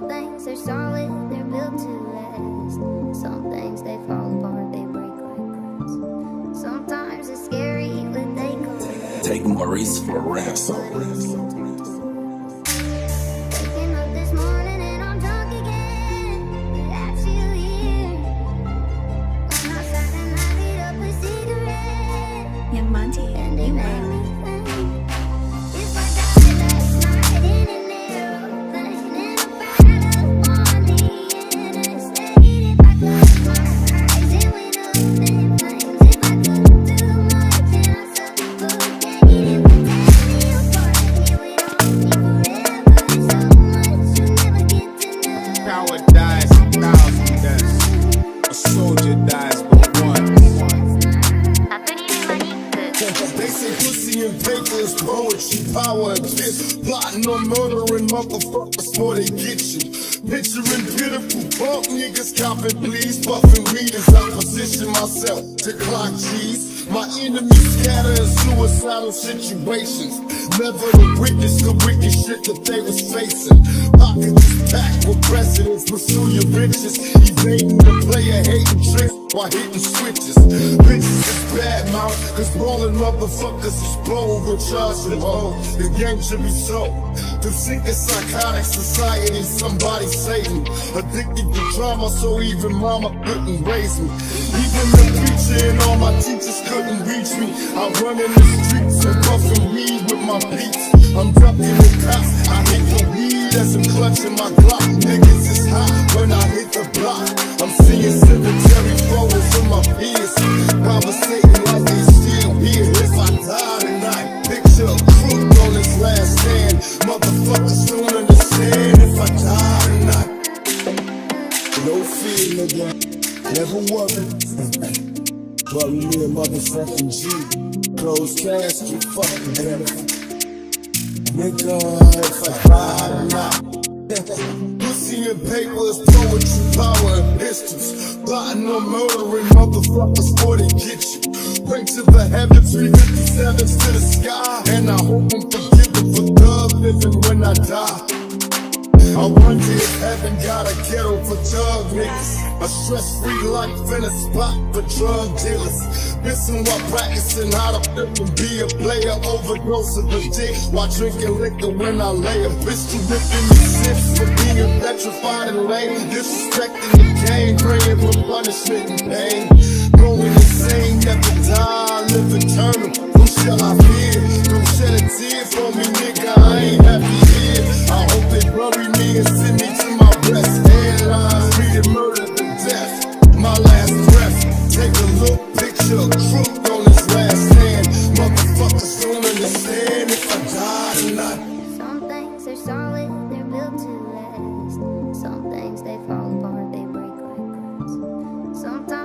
Some things are solid, they're built to last. Some things they fall apart, they break like glass. Sometimes it's scary, but they come. Take Maurice for ransom. Waking up this morning and I'm drunk again, but I'm still here. When I sat and I lit up a cigarette, Young Monty, and it you made made me think, if I died last night in an aeroplane in a bottle on the interstate, if I closed my eyes it went up in flames, if I couldn't do much and I suffocated, if I tear me apart it would haunt me forever. There's so much you'll never get to know. Power dies, 1,000 deaths. A soldier dies but once. アプリルマニック They say pussy and paper is poetry, power and piss. Plotting on murdering motherfuckers before they get you. Picturing pitiful punk niggas copping please. Puffing weed as I position myself to clock G's. My enemies scatter in suicidal situations. Never to witness the wicked shit that they was facing. Pockets packed with presidents, pursue your riches. Evading the player, hating tricks while hitting switches. Bitches is bad mouth, cause ballin' motherfuckers is bold with charge and hold. The game should be sold. To think a psychotic society, somebody save me. Addicted to drama, so even mama couldn't raise me. Even the preacher and all my teachers couldn't reach me. I run in the streets and puffin' weed with my beats. I'm ducking the cops, I hit the weed as I'm clutching my Glock. Niggas is hot when I hit the block. I'm seeing cemetery photos of my peers, conversating like they still here. If I die tonight, picture a truth on this last stand. Motherfuckers don't understand if I die tonight. No fear, nigga, never worry. Bury me a motherfucking G. Closed casket, fucking better. Nigga, if I die tonight. Pussy and paper is poetry, power and pistols. Plotting on murdering motherfuckers before they get you. Bring to the heavens, 357s to the sky. And I hope I'm forgiven for thug living when I die. I wonder if heaven got a ghetto for drug niggas. A stress-free life in a spot for drug dealers. Missing while practicing how to flip and be a player. Overdose of the dick while drinking liquor when I lay. A pistol ripping me sips for being petrified and lame. Disrespecting the game, praying for punishment and pain. Going insane, never die, live eternal. Who shall I fear? Don't shed a tear for me, nigga, I ain't happy here. I hope they bury me and send me to my rest. Headlines reading murder to death. My last breath. Take a look, picture a crook on his last stand. Motherfuckers don't understand if I die tonight. Some things are solid, they're built to last. Some things they fall apart, they break like glass. Sometimes